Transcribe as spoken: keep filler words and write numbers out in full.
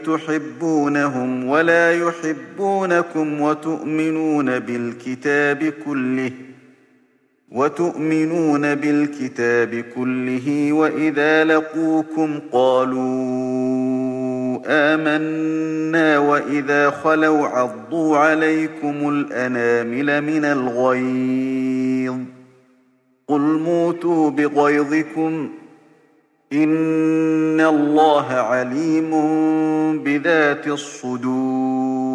تحبونهم ولا يحبونكم وتؤمنون بالكتاب كله وتؤمنون بالكتاب كله وإذا لقوكم قالوا آمنا وإذا خلوا عضوا عليكم الأنامل من الغيظ قل موتوا بغيظكم إن الله عليم بذات الصدور